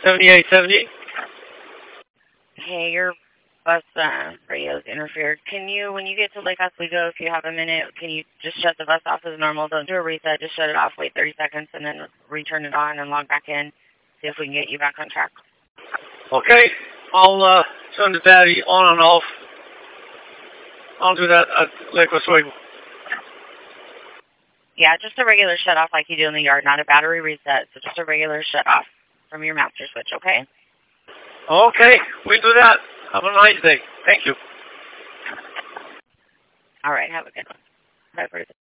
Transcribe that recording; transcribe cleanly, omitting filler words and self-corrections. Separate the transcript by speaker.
Speaker 1: 7870.
Speaker 2: Hey, your bus radio's interfered. Can you, when you get to Lake Oswego, if you have a minute, can you just shut the bus off as normal? Don't do a reset. Just shut it off. Wait 30 seconds, and then return it on and log back in. See if we can get you back on track.
Speaker 1: Okay. I'll turn the battery on and off. I'll do that at Lake Oswego.
Speaker 2: Yeah, just a regular shut off like you do in the yard, not a battery reset. So just a regular shut off from your master switch, okay?
Speaker 1: Okay, we do that. Have a nice day. Thank you.
Speaker 2: All right, have a good one. Bye,